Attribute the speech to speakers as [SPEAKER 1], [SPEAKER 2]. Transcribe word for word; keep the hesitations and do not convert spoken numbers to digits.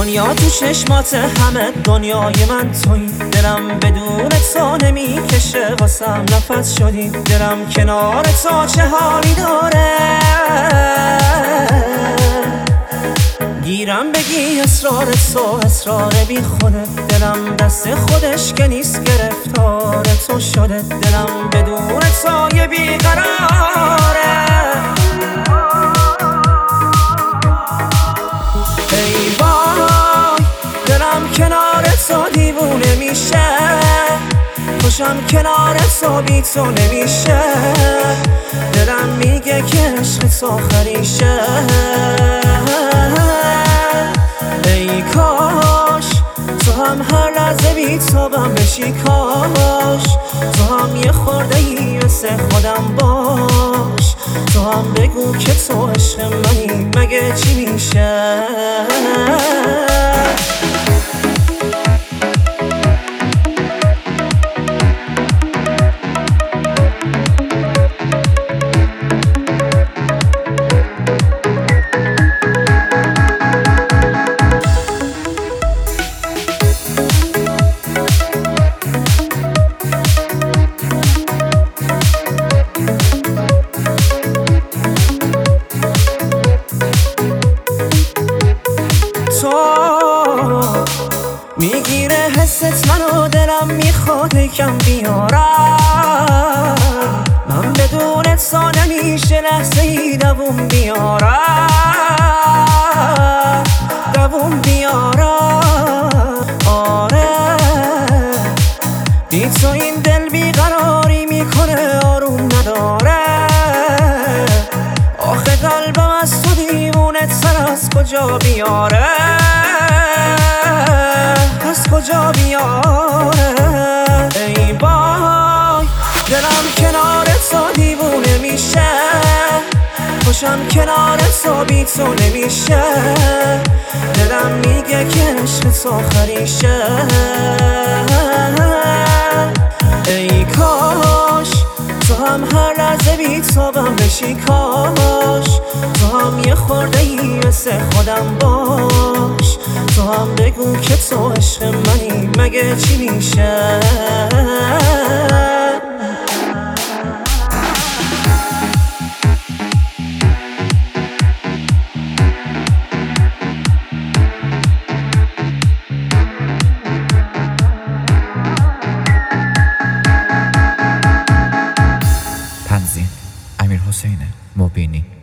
[SPEAKER 1] دنیا تو چشمات همه دنیای من تویی، دلم بدون تو نمیکشه واسم نفس شدی، دلم کنار تو چه حالی داره، گیرم بگی اسرار تو اسرار بی خوده، دلم دست خودش که نیست گرفتار تو شده، دلم بدون تو یه بیقراره، ای وای دلم کنار تو دیوونه میشه، خوشم کنار تو بی تو نمیشه، دلم میگه که عشق تو آخریشه، ای کاش تو هم هر لحظه بی تابم بشی، کاش تو هم یه خورده ای مثل خودم باش، تو هم بگو که تو عشق منی، مگه چی میشه؟ میگیره حست منو، دلم میخواد یکم بیارم، من بدون تو نمیشه لحظه ای دووم بیارم، دووم بیارم، آره بی تو این دل بیقراری میکنه آروم نداره، آخه قلبم از تو دیوونه تر از کجا بیاره، از کجا بیاره، ای وای دلم کنار تو دیوونه میشه، خوشم کنار تو بی تو نمیشه، دلم میگه که عشق تو آخریشه، ای کاش تو هم هر لحظه بی تابم بشی، کاش تو هم یه خورده ای مثل خودم باش، تو هم بگو که تو عشق منی، مگه چی میشه؟
[SPEAKER 2] تنظیم: امیرحسین مبینی.